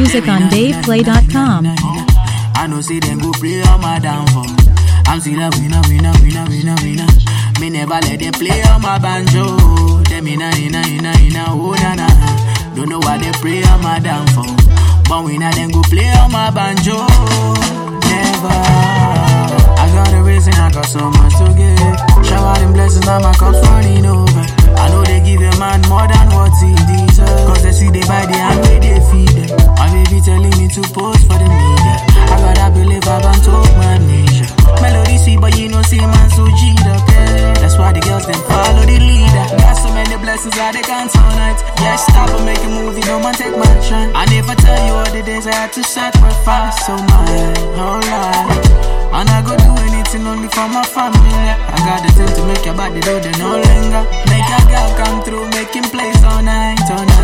music on DavePlay.com. I know see them go play on my downfall. I'm still a winner. Me never let them play on my banjo. Them in a, oh na na. Don't know why they play on my downfall. But when I them go play on my banjo. Never. I got a reason, I got so much to give. Shower them blessings, now my cup's running over. I know they give a man more than what he deserves. Cause they see they buy the hand where they feed them. My baby telling me to post for the media. I gotta believe I've been told my measure. Melody see, but you know, see man so G'd up, yeah. That's why the girls them follow the leader. Got so many blessings that they can't turn it. Yeah, stop and make a movie, no man take my shine. I never tell you all the days I had to sacrifice so much, no lie. And I go do anything only for my family. I got the thing to make your body do the no linger. Make your girl come through, making plays all night.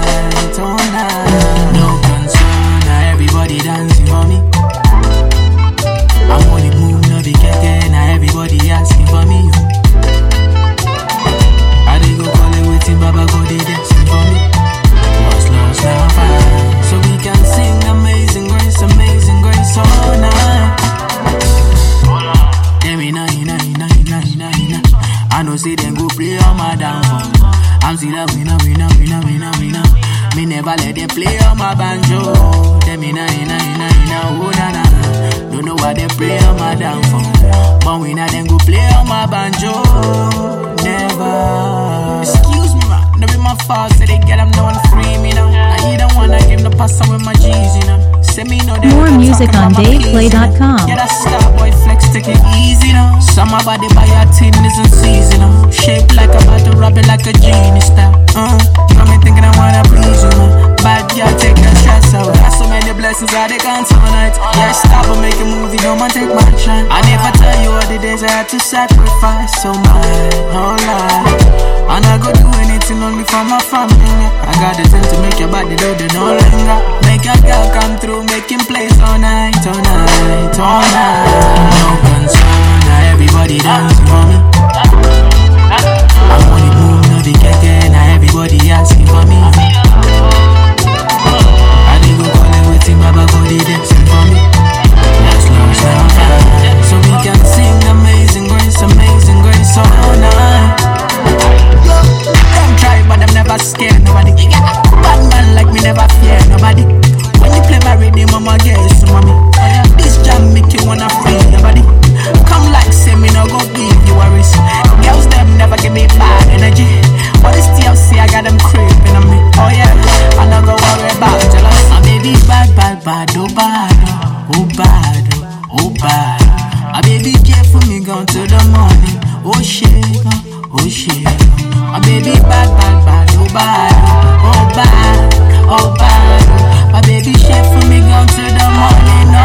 No concern, now everybody dancing for me. I'm on the move, no be keke, now everybody asking for me. I dey go call it waiting, Baba go they dancing for me. What's lost now fine, so we can sing amazing grace all night. I know say them go play on my downfall. I'm still a winner. Me never let them play on my banjo. Them in a, oh na na. Don't know why they play on my downfall. But when I them go play on my banjo. Never. Excuse me man, no be my fault. Say they get them no one free me now. Now you don't wanna give the pass on with my G's, you know. More music on DavePlay.com. Yeah, that star boy flex, take it easy now. Some body by your tin isn't seasonal. Shaped like a bottle, rub it like a genie style. Got me thinking I wanna please you, man. Bad girl, take your stress out. Got so many blessings that they can't turn it. Yeah, stop and make a movie, no man take my shine. I never tell you all the days I had to sacrifice so much, no lie. And I go do anything only for my family. I got the thing to make your body do the no linger. Make your girl come through, making plays all night. No concern, now everybody dancing for me. I'm on the move, no be keke, now everybody asking for me. I dey go call it waiting, Baba go they dancing for me. That's lost now fine, so we can sing amazing grace all night. Them try, but them never scare nobody. Bad man like me never fear nobody. When you play my rhythm, I'ma guess, mommy. This jam make you wanna free your body. Come like say me no go give you worries. Girls them never give me bad energy. But it's TLC, I got them creeping on me. Oh yeah, I no go worry about jealous. My baby bad, oh bad. My baby care for me gone to the morning. Oh shit. My baby bad, oh bad. My baby shit for me gone to the morning.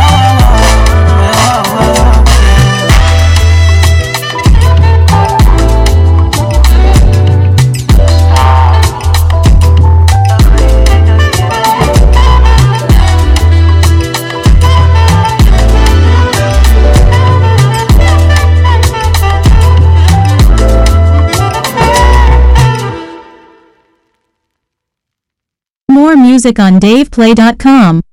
More music on DavePlay.com.